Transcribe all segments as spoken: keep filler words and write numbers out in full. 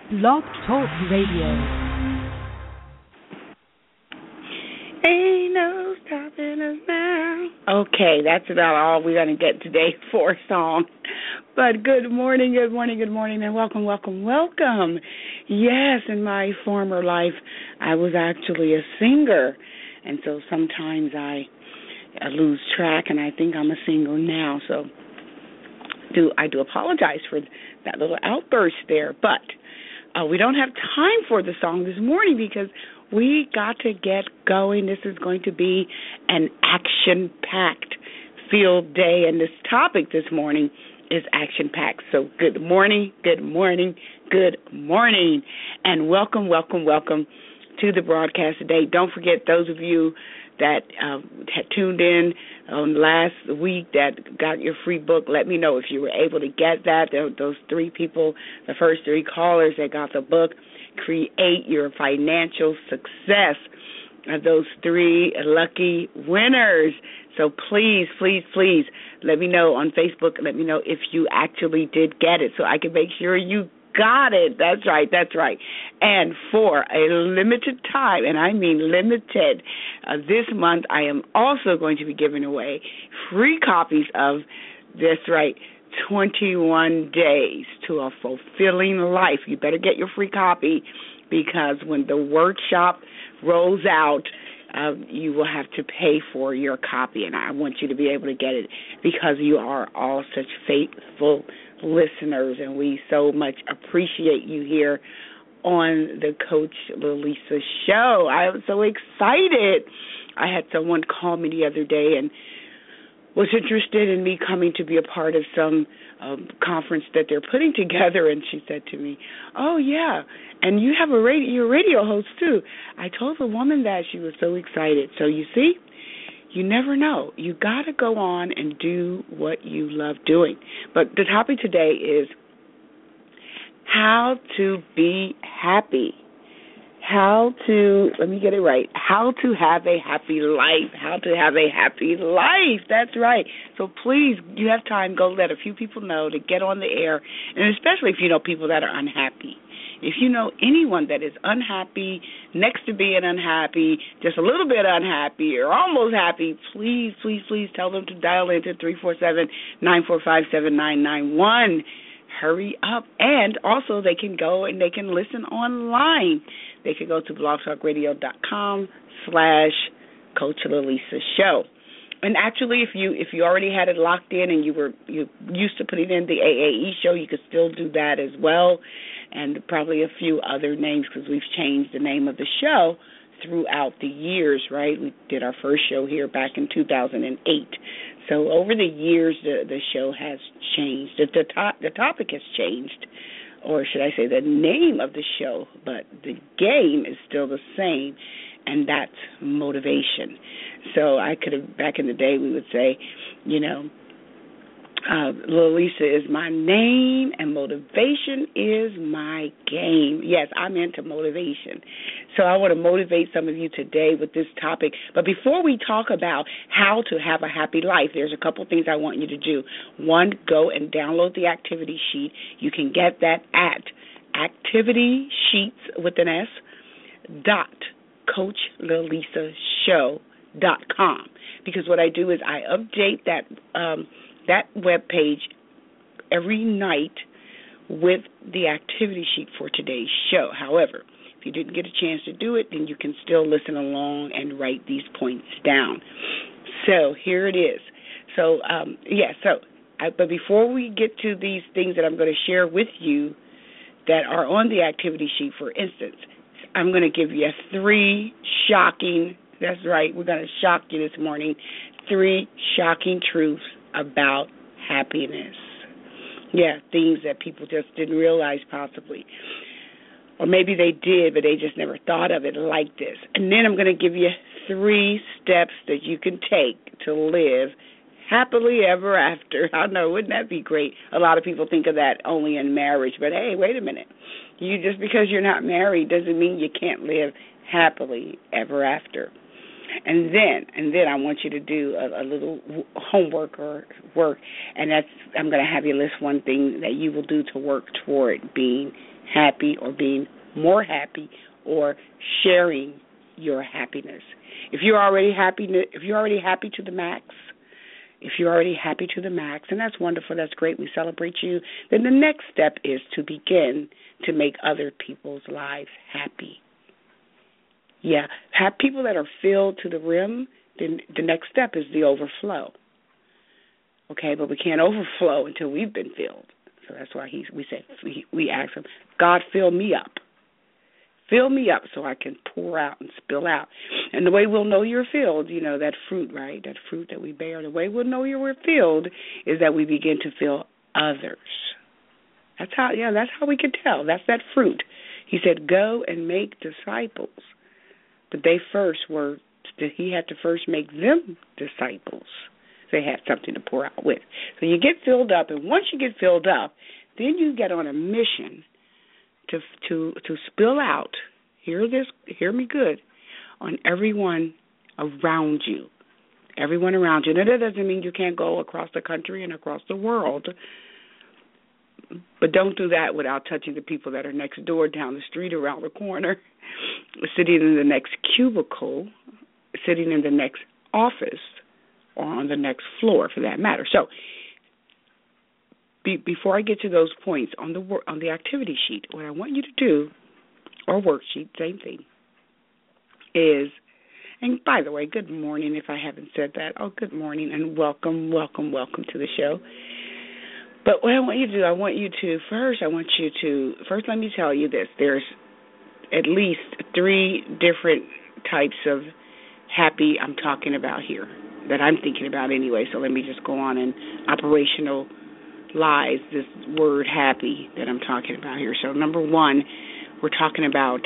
Blog Talk Radio. Ain't no stopping us now. Okay, that's about all we're going to get today for a song. But good morning, good morning, good morning, and welcome, welcome, welcome. Yes, in my former life, I was actually a singer, and so sometimes I, I lose track, and I think I'm a singer now. So do I do apologize for that little outburst there, but uh, we don't have time for the song this morning because we got to get going. This is going to be an action-packed field day, and this topic this morning is action-packed. So good morning, good morning, good morning, and welcome, welcome, welcome to the broadcast today. Don't forget, those of you that uh, had tuned in um, last week that got your free book, let me know if you were able to get that. Those three people, the first three callers that got the book, Create Your Financial Success, are those three lucky winners. So please, please, please let me know on Facebook. Let me know if you actually did get it so I can make sure you got it. That's right, that's right. And for a limited time, and I mean limited, uh, this month I am also going to be giving away free copies of, that's right, twenty-one days to a Fulfilling Life. You better get your free copy because when the workshop rolls out, uh, you will have to pay for your copy, and I want you to be able to get it because you are all such faithful listeners, and we so much appreciate you here on the Coach Lalisa Show. I am so excited. I had someone call me the other day and was interested in me coming to be a part of some um, conference that they're putting together, and she said to me, oh, yeah, and you have a radio, you're a radio host, too. I told the woman that. She was so excited. So you see, you never know. You got to go on and do what you love doing. But the topic today is how to be happy. How to, let me get it right, how to have a happy life, how to have a happy life, that's right. So please, you have time, go let a few people know to get on the air, and especially if you know people that are unhappy. If you know anyone that is unhappy, next to being unhappy, just a little bit unhappy or almost happy, please, please, please tell them to dial into three four seven, nine four five, seven nine nine one. Hurry up. And also they can go and they can listen online. They can go to blogtalkradio.com slash Coach Lalisa Show. And actually, if you if you already had it locked in and you were you used to putting in the A A E show, you could still do that as well, and probably a few other names because we've changed the name of the show throughout the years, right? We did our first show here back in two thousand eight. So over the years, the, the show has changed. The, the, to- the topic has changed, or should I say the name of the show, but the game is still the same, and that's motivation. So I could have, back in the day, we would say, you know, uh, Lalisa is my name and motivation is my game. Yes, I'm into motivation. So I want to motivate some of you today with this topic. But before we talk about how to have a happy life, there's a couple things I want you to do. One, go and download the activity sheet. You can get that at activity sheets with an S dot Coach Lalisa Show dot com, because what I do is I update that um, that web page every night with the activity sheet for today's show. However, if you didn't get a chance to do it, then you can still listen along and write these points down. So here it is. So, um, yeah, so, I, but before we get to these things that I'm going to share with you that are on the activity sheet, for instance, I'm going to give you three shocking, that's right, we're going to shock you this morning, three shocking truths about happiness. Yeah, things that people just didn't realize possibly. Or maybe they did, but they just never thought of it like this. And then I'm going to give you three steps that you can take to live happily ever after. I know, wouldn't that be great? A lot of people think of that only in marriage, but hey, wait a minute. You just because you're not married doesn't mean you can't live happily ever after. And then, and then I want you to do a, a little homework or work, and that's I'm going to have you list one thing that you will do to work toward being happy or being more happy or sharing your happiness. If you're already happy, if you're already happy to the max, if you're already happy to the max, and that's wonderful, that's great, we celebrate you, then the next step is to begin to make other people's lives happy. Yeah, have people that are filled to the rim, then the next step is the overflow. Okay, but we can't overflow until we've been filled. So that's why he, we said, we, we asked him, God, fill me up. Fill me up so I can pour out and spill out. And the way we'll know you're filled, you know, that fruit, right, that fruit that we bear, the way we'll know you're filled is that we begin to fill others. That's how, yeah, that's how we can tell. That's that fruit. He said, go and make disciples. But they first were, he had to first make them disciples. They had something to pour out with. So you get filled up, and once you get filled up, then you get on a mission to to to spill out, hear this, hear me good, on everyone around you. Everyone around you. Now, that doesn't mean you can't go across the country and across the world, but don't do that without touching the people that are next door, down the street, around the corner, sitting in the next cubicle, sitting in the next office, or on the next floor, for that matter. So, be, before I get to those points on the work, on the activity sheet, what I want you to do, or worksheet, same thing, is, and by the way, good morning if I haven't said that. Oh, good morning, and welcome, welcome, welcome to the show. But what I want you to do, I want you to, first, I want you to, first let me tell you this. There's at least three different types of happy I'm talking about here, that I'm thinking about anyway. So let me just go on and operationalize this word happy that I'm talking about here. So number one, we're talking about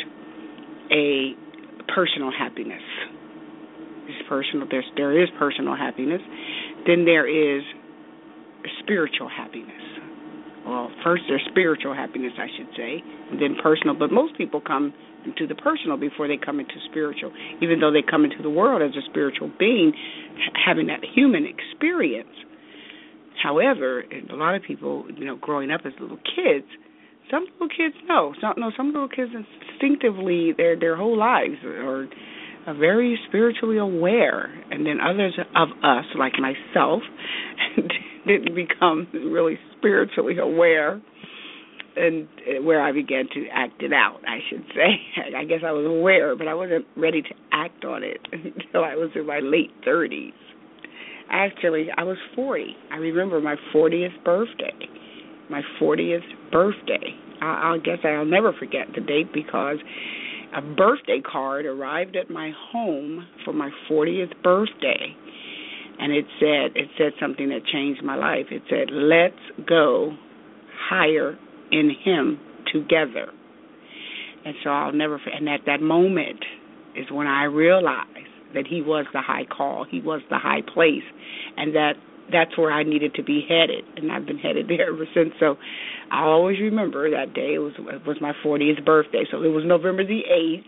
a personal happiness. It's personal. There's, there is personal happiness. Then there is spiritual happiness. Well, first there's spiritual happiness, I should say, and then personal. But most people come into the personal before they come into spiritual, even though they come into the world as a spiritual being, having that human experience. However, a lot of people, you know, growing up as little kids, some little kids know. Some, no, some little kids instinctively, their their whole lives are, are very spiritually aware. And then others of us, like myself, didn't become really spiritually aware, and where I began to act it out, I should say. I guess I was aware, but I wasn't ready to act on it until I was in my late thirties. Actually, I was forty. I remember my fortieth birthday. My fortieth birthday. I, I guess I'll never forget the date because a birthday card arrived at my home for my fortieth birthday. And it said it said something that changed my life. It said, let's go higher in him together. And so I'll never, and at that moment is when I realized that he was the high call, he was the high place, and that that's where I needed to be headed, and I've been headed there ever since. So I'll always remember that day. It was it was my fortieth birthday, so it was November the eighth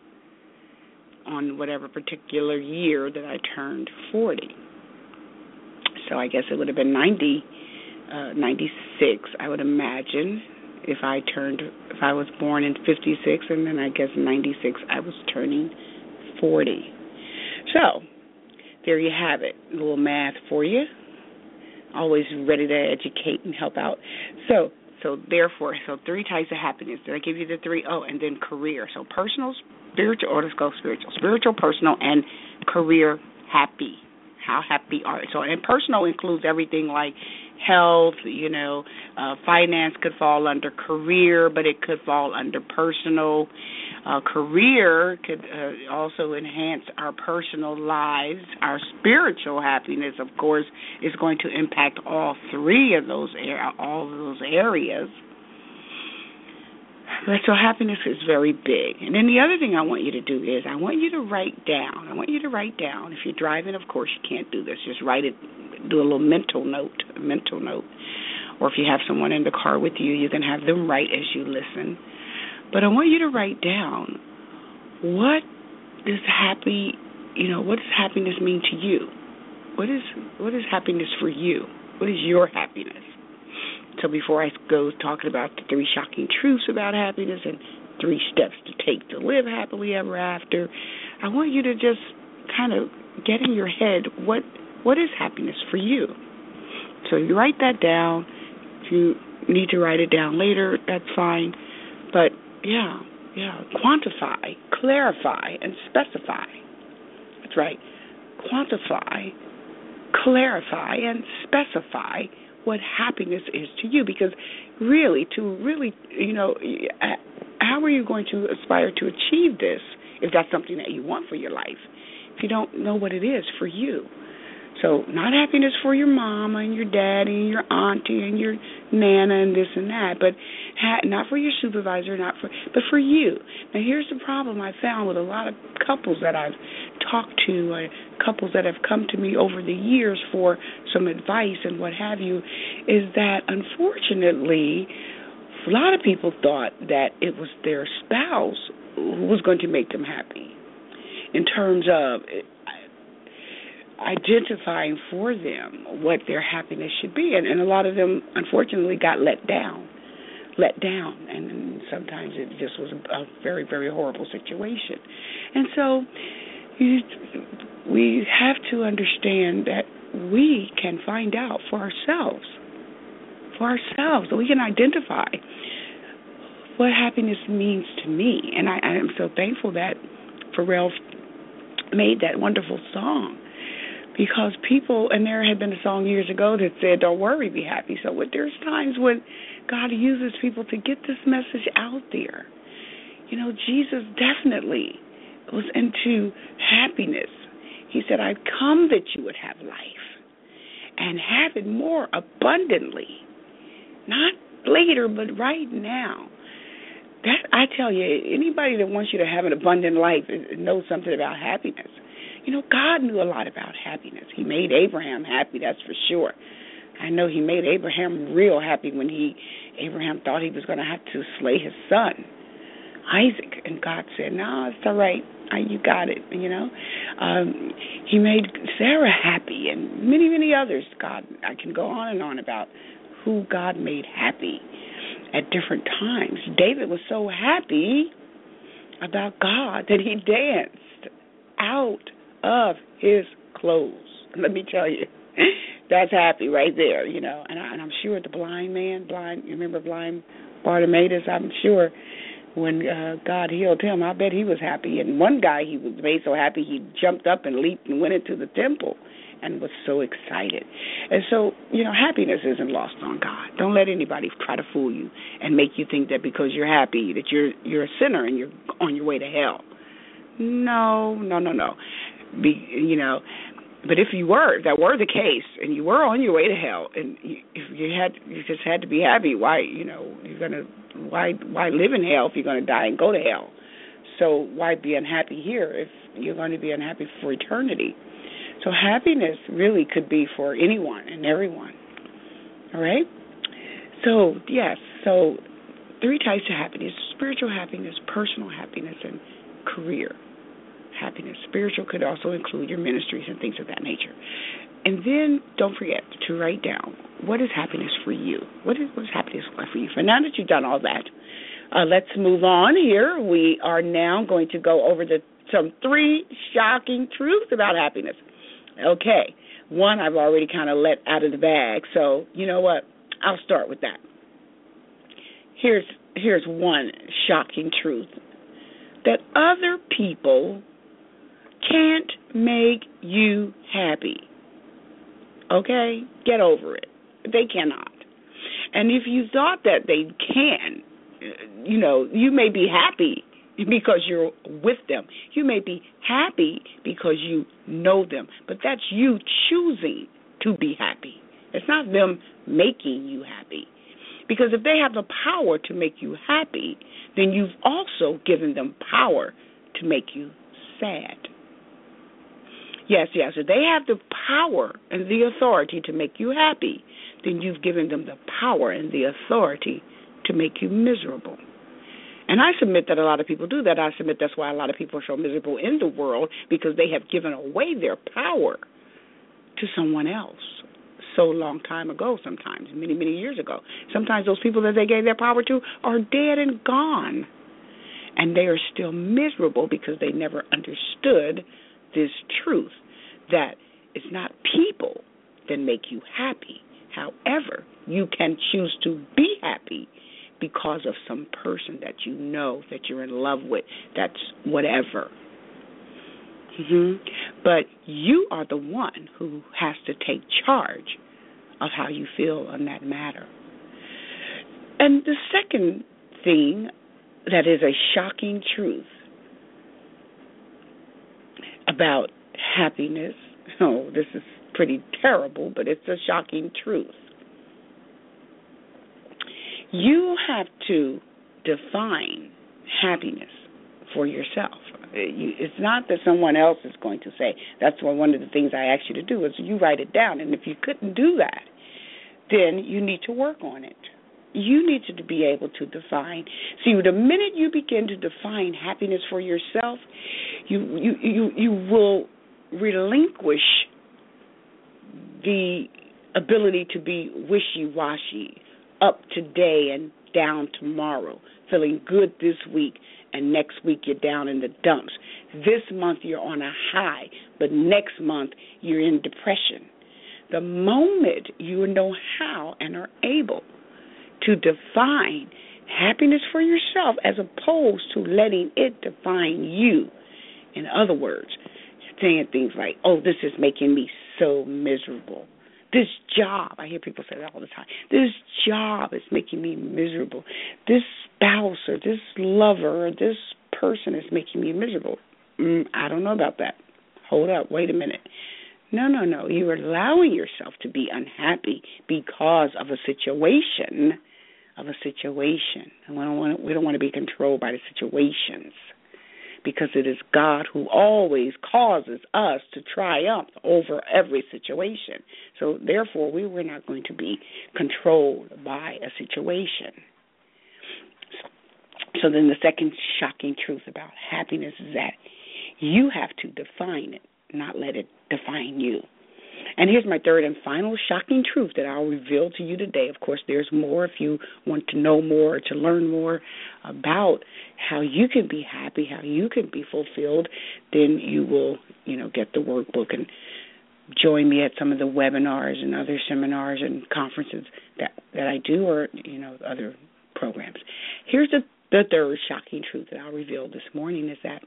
on whatever particular year that I turned forty. So I guess it would have been ninety, uh, ninety-six, I would imagine, if I turned, if I was born in fifty-six, and then I guess in ninety-six I was turning forty. So there you have it, a little math for you. Always ready to educate and help out. So, so therefore, so three types of happiness. Did I give you the three? Oh, and then career. So personal, spiritual, or let's go spiritual. Spiritual, personal, and career happy. How happy are you? So, and personal includes everything like health, you know, uh, finance could fall under career, but it could fall under personal. Uh, career could uh, also enhance our personal lives. Our spiritual happiness, of course, is going to impact all three of those, all of those areas. So happiness is very big. And then the other thing I want you to do is I want you to write down. I want you to write down. If you're driving, of course, you can't do this. Just write it. Do a little mental note, a mental note. Or if you have someone in the car with you, you can have them write as you listen. But I want you to write down what does happy, you know, what does happiness mean to you? What is what is happiness for you? What is your happiness? So before I go talking about the three shocking truths about happiness and three steps to take to live happily ever after, I want you to just kind of get in your head what what is happiness for you. So you write that down. If you need to write it down later, that's fine. But yeah, yeah, quantify, clarify, and specify. That's right. Quantify, clarify, and specify what happiness is to you. Because really, to really, you know, how are you going to aspire to achieve this if that's something that you want for your life, if you don't know what it is for you? So not happiness for your mama and your daddy and your auntie and your nana and this and that, but ha- not for your supervisor, not for, but for you. Now here's the problem I found with a lot of couples that I've talked to, uh, couples that have come to me over the years for some advice and what have you, is that unfortunately a lot of people thought that it was their spouse who was going to make them happy in terms of identifying for them what their happiness should be. And, and a lot of them, unfortunately, got let down, let down. And sometimes it just was a, a very, very horrible situation. And so you, we have to understand that we can find out for ourselves, for ourselves, so we can identify what happiness means to me. And I, I am so thankful that Pharrell made that wonderful song. Because people, and there had been a song years ago that said, don't worry, be happy. So there's times when God uses people to get this message out there. You know, Jesus definitely was into happiness. He said, I've come that you would have life and have it more abundantly. Not later, but right now. That, I tell you, anybody that wants you to have an abundant life knows something about happiness. You know, God knew a lot about happiness. He made Abraham happy, that's for sure. I know he made Abraham real happy when he, Abraham thought he was going to have to slay his son, Isaac. And God said, no, it's all right. You got it, you know. Um, he made Sarah happy and many, many others. God, I can go on and on about who God made happy at different times. David was so happy about God that he danced out of his clothes. Let me tell you, that's happy right there, you know. And, I, and I'm sure the blind man, blind, you remember blind Bartimaeus? I'm sure when uh, God healed him, I bet he was happy. And one guy, he was made so happy, he jumped up and leaped and went into the temple and was so excited. And so, you know, happiness isn't lost on God. Don't let anybody try to fool you and make you think that because you're happy that you're you're a sinner and you're on your way to hell. No, no, no, no. Be, you know, but if you were, if that were the case, and you were on your way to hell, and you, if you had, you just had to be happy. Why, you know, you're gonna, why, why live in hell if you're gonna die and go to hell? So why be unhappy here if you're going to be unhappy for eternity? So happiness really could be for anyone and everyone. All right. So yes, so three types of happiness: spiritual happiness, personal happiness, and career happiness. Spiritual could also include your ministries and things of that nature. And then don't forget to write down, what is happiness for you? What is, what is happiness for you? So now that you've done all that, uh, let's move on here. We are now going to go over the some three shocking truths about happiness. Okay. One I've already kind of let out of the bag. So you know what? I'll start with that. Here's here's one shocking truth. That other people can't make you happy. Okay? Get over it. They cannot. And if you thought that they can, you know, you may be happy because you're with them. You may be happy because you know them. But that's you choosing to be happy. It's not them making you happy. Because if they have the power to make you happy, then you've also given them power to make you sad. Yes, yes, if they have the power and the authority to make you happy, then you've given them the power and the authority to make you miserable. And I submit that a lot of people do that. I submit that's why a lot of people are so miserable in the world, because they have given away their power to someone else. so long time ago sometimes, many, many years ago. Sometimes those people that they gave their power to are dead and gone. And they are still miserable because they never understood this truth that it's not people that make you happy. However, you can choose to be happy because of some person that you know, that you're in love with, that's whatever. Mm-hmm. But you are the one who has to take charge of how you feel on that matter. And the second thing that is a shocking truth about happiness, oh, this is pretty terrible, but it's a shocking truth. You have to define happiness for yourself. It's not that someone else is going to say. That's one of the things I asked you to do is you write it down. And if you couldn't do that, then you need to work on it. You need to be able to define. See, the minute you begin to define happiness for yourself, you you you, you will relinquish the ability to be wishy-washy, up today and down tomorrow, feeling good this week, and next week you're down in the dumps. This month you're on a high, but next month you're in depression. The moment you know how and are able to define happiness for yourself as opposed to letting it define you, in other words, saying things like, oh, this is making me so miserable. This job, I hear people say that all the time, this job is making me miserable. This spouse or this lover or this person is making me miserable. Mm, I don't know about that. Hold up, wait a minute. No, no, no. You're allowing yourself to be unhappy because of a situation, of a situation. And we don't want, we don't want to be controlled by the situations, because it is God who always causes us to triumph over every situation. So therefore, we were not going to be controlled by a situation. So then the second shocking truth about happiness is that you have to define it, not let it define you. And here's my third and final shocking truth that I'll reveal to you today. Of course, there's more if you want to know more or to learn more about how you can be happy, how you can be fulfilled. Then you will, you know, get the workbook and join me at some of the webinars and other seminars and conferences that, that I do, or, you know, other programs. Here's the, the third shocking truth that I'll reveal this morning is that,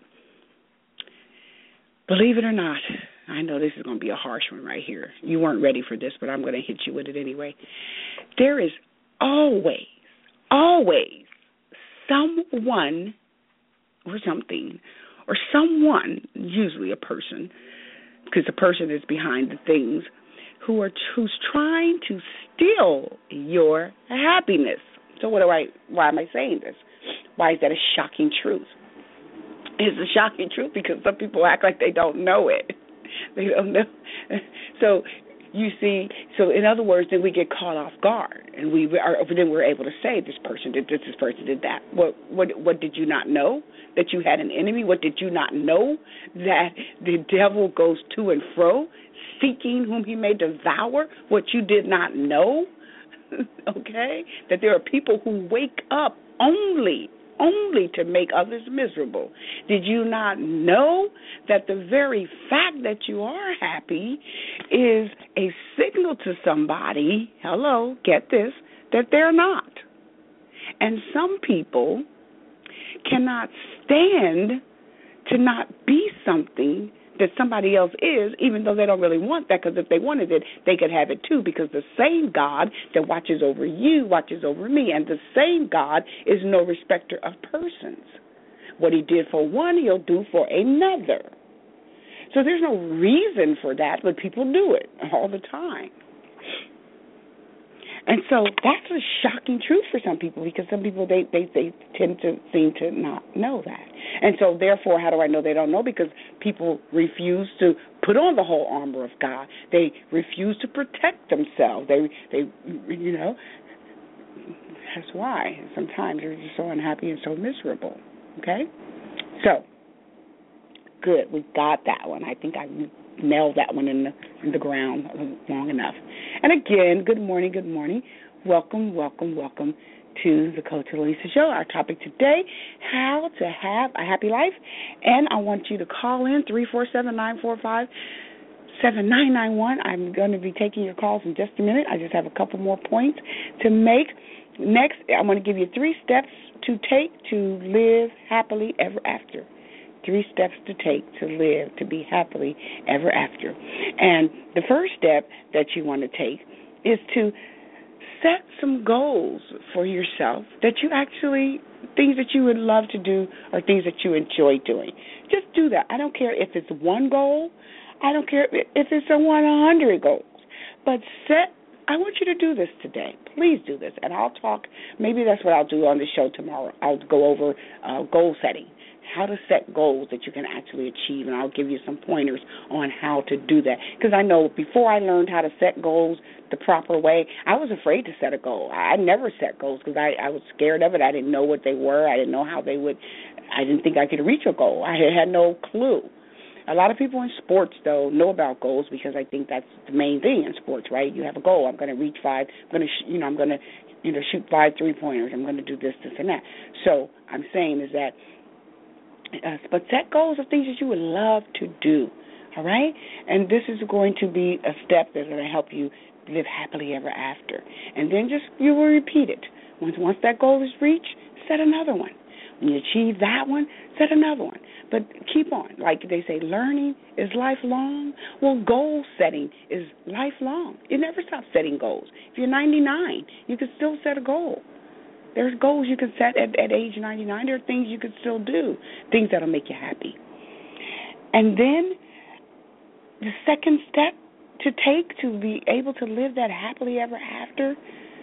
believe it or not, I know this is going to be a harsh one right here. You weren't ready for this, but I'm going to hit you with it anyway. There is always, always someone or something or someone, usually a person, because the person is behind the things, who are who's trying to steal your happiness. So what do I? Why am I saying this? Why is that a shocking truth? It's a shocking truth because some people act like they don't know it. They don't know. So you see, so in other words, then we get caught off guard, and we are then we're able to say this person did this, this person did that. What what what did you not know? That you had an enemy? What did you not know? That the devil goes to and fro, seeking whom he may devour. What you did not know? Okay, that there are people who wake up only. only to make others miserable. Did you not know that the very fact that you are happy is a signal to somebody, hello, get this, that they're not? And some people cannot stand to not be something that somebody else is, even though they don't really want that, because if they wanted it, they could have it too, because the same God that watches over you watches over me, and the same God is no respecter of persons. What he did for one, he'll do for another. So there's no reason for that, but people do it all the time. And so that's a shocking truth for some people, because some people, they, they, they tend to seem to not know that. And so therefore, how do I know they don't know? Because people refuse to put on the whole armor of God. They refuse to protect themselves. They, they, you know, that's why sometimes you're just so unhappy and so miserable, okay? So, good, we got that one. I think I nailed that one in the, in the ground long enough. And again, good morning, good morning. Welcome, welcome, welcome to the Coach Lisa Show. Our topic today, how to have a happy life. And I want you to call in three four seven, nine four five, seven nine nine one. I'm going to be taking your calls in just a minute. I just have a couple more points to make. Next, I'm going to give you three steps to take to live happily ever after. Three steps to take to live, to be happily ever after. And the first step that you want to take is to set some goals for yourself that you actually, things that you would love to do or things that you enjoy doing. Just do that. I don't care if it's one goal. I don't care if it's a one hundred goals. But set, I want you to do this today. Please do this. And I'll talk, maybe that's what I'll do on the show tomorrow. I'll go over uh, goal setting, how to set goals that you can actually achieve, and I'll give you some pointers on how to do that. Because I know before I learned how to set goals the proper way, I was afraid to set a goal. I never set goals because I, I was scared of it. I didn't know what they were. I didn't know how they would. I didn't think I could reach a goal. I had no clue. A lot of people in sports, though, know about goals because I think that's the main thing in sports, right? You have a goal. I'm going to reach five. I'm going to, sh- you know, I'm going to, you know, shoot five three-pointers. I'm going to do this, this, and that. So I'm saying is that, uh, but set goals of things that you would love to do, all right? And this is going to be a step that's going to help you live happily ever after. And then just, you will repeat it. Once, once that goal is reached, set another one. When you achieve that one, set another one. But keep on. Like they say, learning is lifelong. Well, goal setting is lifelong. You never stop setting goals. If you're ninety-nine, you can still set a goal. There's goals you can set at, at age ninety-nine. There are things you can still do, things that will make you happy. And then the second step to take to be able to live that happily ever after,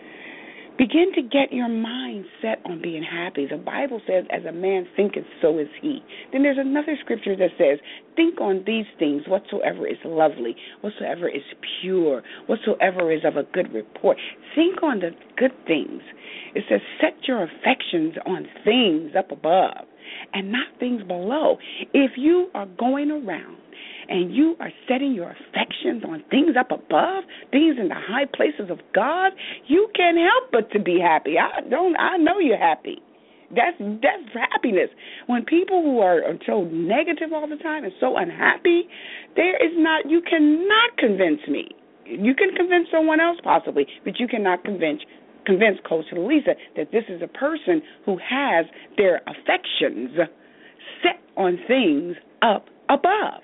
begin to get your mind set on being happy. The Bible says, as a man thinketh, so is he. Then there's another scripture that says, think on these things, whatsoever is lovely, whatsoever is pure, whatsoever is of a good report. Think on the good things. It says, set your affections on things up above and not things below. If you are going around and you are setting your affections on things up above, things in the high places of God, you can't help but to be happy. I don't. I know you're happy. That's that's happiness. When people who are so negative all the time and so unhappy, there is not. You cannot convince me. You can convince someone else possibly, but you cannot convince convince Coach Lisa that this is a person who has their affections set on things up above.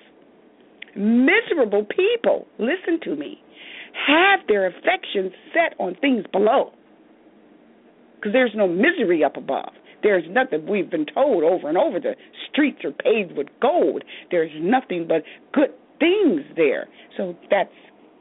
Miserable people, listen to me, have their affections set on things below. Because there's no misery up above. There's nothing, we've been told over and over, the streets are paved with gold. There's nothing but good things there. So that's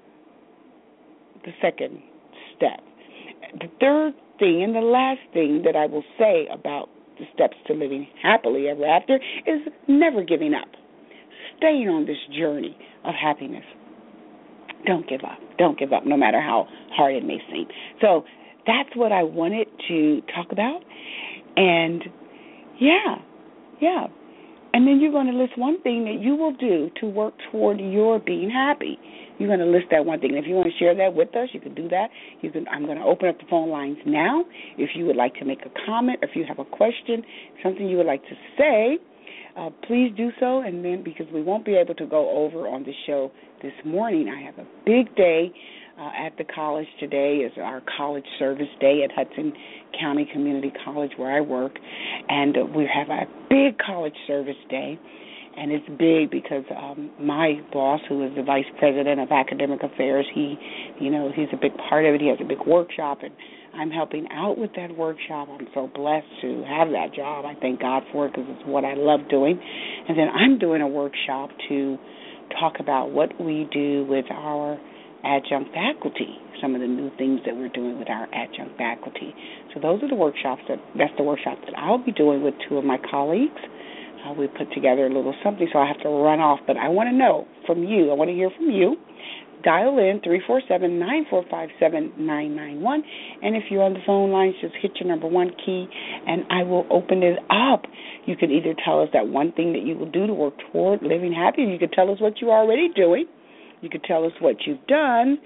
the second step. The third thing and the last thing that I will say about the steps to living happily ever after is never giving up. Staying on this journey of happiness. Don't give up. Don't give up, no matter how hard it may seem. So that's what I wanted to talk about. And, yeah, yeah. And then you're going to list one thing that you will do to work toward your being happy. You're going to list that one thing. And if you want to share that with us, you can do that. You can. I'm going to open up the phone lines now. If you would like to make a comment, if you have a question, something you would like to say, Uh, please do so, and then because we won't be able to go over on the show this morning, I have a big day uh, at the college today. Is our college service day at Hudson County Community College where I work, and uh, we have a big college service day, and it's big because um, my boss, who is the vice president of academic affairs, he, you know, he's a big part of it. He has a big workshop, and I'm helping out with that workshop. I'm so blessed to have that job. I thank God for it because it's what I love doing. And then I'm doing a workshop to talk about what we do with our adjunct faculty, some of the new things that we're doing with our adjunct faculty. So those are the workshops, that that's the workshop that I'll be doing with two of my colleagues. Uh, we put together a little something, so I have to run off. But I want to know from you, I want to hear from you, dial in three four seven, nine four five, seven nine nine one. And if you're on the phone lines, just hit your number one key, and I will open it up. You can either tell us that one thing that you will do to work toward living happy. You could tell us what you're already doing. You could tell us what you've done.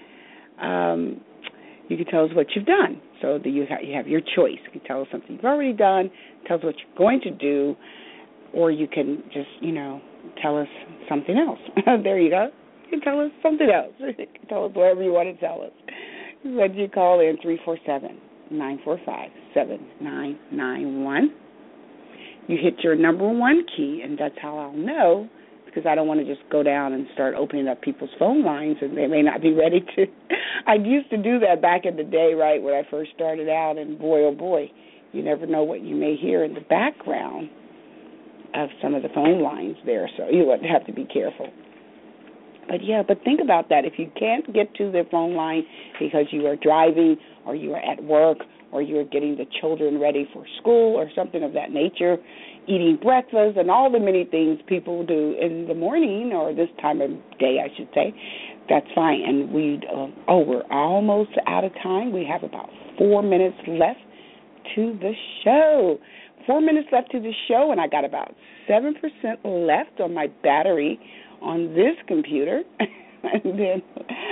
Um, you could tell us what you've done. So that you have, you have your choice. You can tell us something you've already done, tell us what you're going to do, or you can just, you know, tell us something else. There you go. You can tell us something else. You can tell us whatever you want to tell us. When you call in three four seven, nine four five, seven nine nine one. You hit your number one key, and that's how I'll know, because I don't want to just go down and start opening up people's phone lines, and they may not be ready to. I used to do that back in the day, right, when I first started out, and boy, oh boy, you never know what you may hear in the background of some of the phone lines there, so you would have to be careful. But, yeah, but think about that. If you can't get to the phone line because you are driving or you are at work or you are getting the children ready for school or something of that nature, eating breakfast and all the many things people do in the morning or this time of day, I should say, that's fine. And we, uh, oh, we're almost out of time. We have about four minutes left to the show. Four minutes left to the show, and I got about seven percent left on my battery on this computer, and then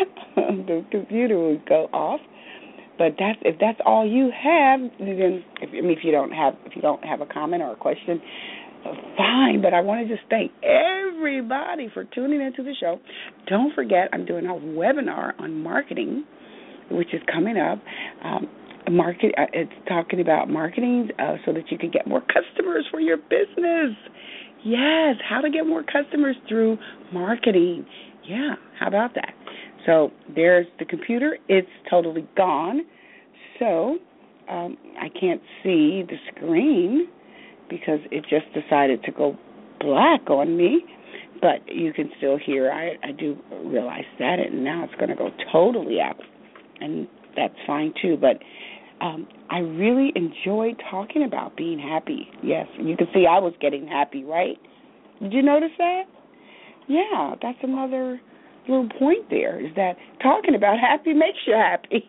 the computer will go off. But that's if that's all you have, then if, I mean, if you don't have if you don't have a comment or a question, uh, fine. But I want to just thank everybody for tuning into the show. Don't forget, I'm doing a webinar on marketing, which is coming up. Um, market uh, it's talking about marketing uh, so that you can get more customers for your business. Yes, how to get more customers through marketing. Yeah, how about that? So there's the computer. It's totally gone. So um, I can't see the screen because it just decided to go black on me. But you can still hear. I, I do realize that, and now it's going to go totally out. And that's fine, too. But um, I really enjoyed talking about being happy. Yes, you can see I was getting happy, right? Did you notice that? Yeah, that's another little point there, is that talking about happy makes you happy.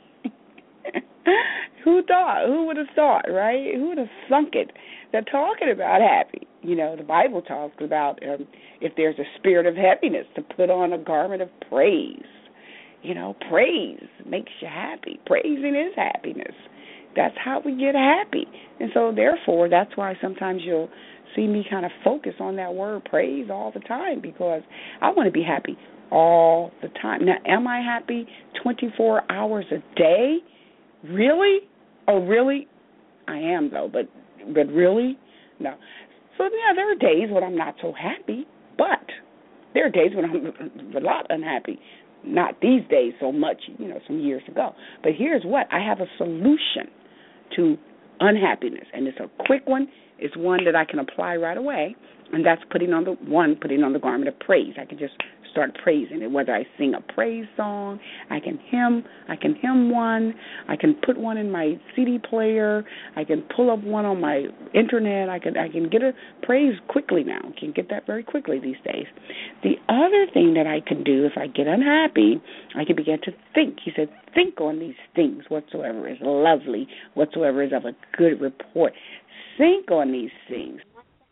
Who thought? Who would have thought, right? Who would have thunk it that talking about happy? You know, the Bible talks about um, if there's a spirit of heaviness, to put on a garment of praise. You know, praise makes you happy. Praising is happiness. That's how we get happy. And so, therefore, that's why sometimes you'll see me kind of focus on that word praise all the time, because I want to be happy all the time. Now, am I happy twenty-four hours a day? Really? Oh, really? I am, though, but but really? No. So, yeah, there are days when I'm not so happy, but there are days when I'm a lot unhappy. Not these days so much, you know, some years ago. But here's what. I have a solution to unhappiness, and it's a quick one. It's one that I can apply right away, and that's putting on the one, putting on the garment of praise. I can just start praising it, whether I sing a praise song, I can hymn, I can hymn one, I can put one in my C D player, I can pull up one on my internet, I can I can get a praise quickly now. I can get that very quickly these days. The other thing that I can do if I get unhappy, I can begin to think. He said, think on these things whatsoever is lovely, whatsoever is of a good report. Think on these things.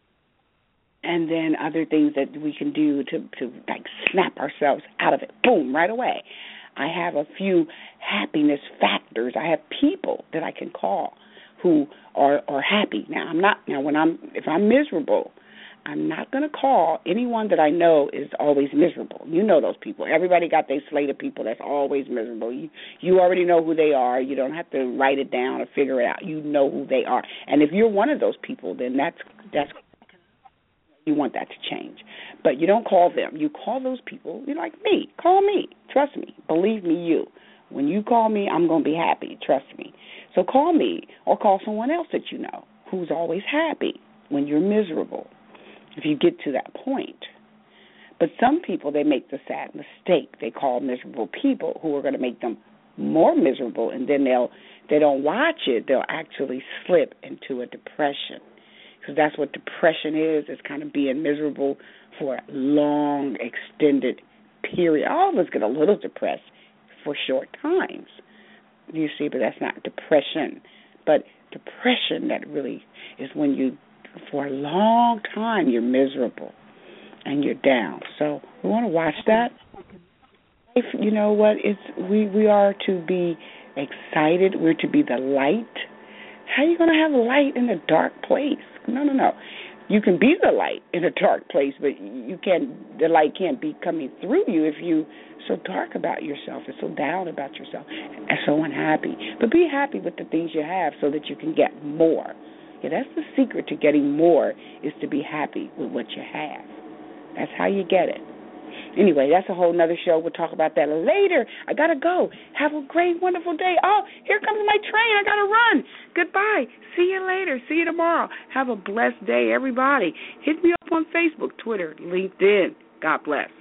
And then other things that we can do to, to like snap ourselves out of it. Boom, right away. I have a few happiness factors. I have people that I can call who are, are happy. Now, I'm not, now when I'm, if I'm miserable, I'm not going to call anyone that I know is always miserable. You know those people. Everybody got their slate of people that's always miserable. You you already know who they are. You don't have to write it down or figure it out. You know who they are. And if you're one of those people, then that's that's you want that to change. But you don't call them. You call those people. You're like me. Call me. Trust me. Believe me, you. When you call me, I'm going to be happy. Trust me. So call me or call someone else that you know who's always happy when you're miserable, if you get to that point. But some people, they make the sad mistake. They call miserable people who are going to make them more miserable, and then they'll they don't watch it. They'll actually slip into a depression, because that's what depression is. It's kind of being miserable for a long, extended period. All of us get a little depressed for short times, you see, but that's not depression. But depression, that really is when you, for a long time, you're miserable and you're down. So we want to watch that. If you know what, it's we, we are to be excited. We're to be the light. How are you going to have a light in a dark place? No, no, no. You can be the light in a dark place, but you can't. The light can't be coming through you if you so dark about yourself and so down about yourself and so unhappy. But be happy with the things you have so that you can get more. Yeah, that's the secret to getting more, is to be happy with what you have. That's how you get it. Anyway, that's a whole nother show. We'll talk about that later. I got to go. Have a great, wonderful day. Oh, here comes my train. I got to run. Goodbye. See you later. See you tomorrow. Have a blessed day, everybody. Hit me up on Facebook, Twitter, LinkedIn. God bless.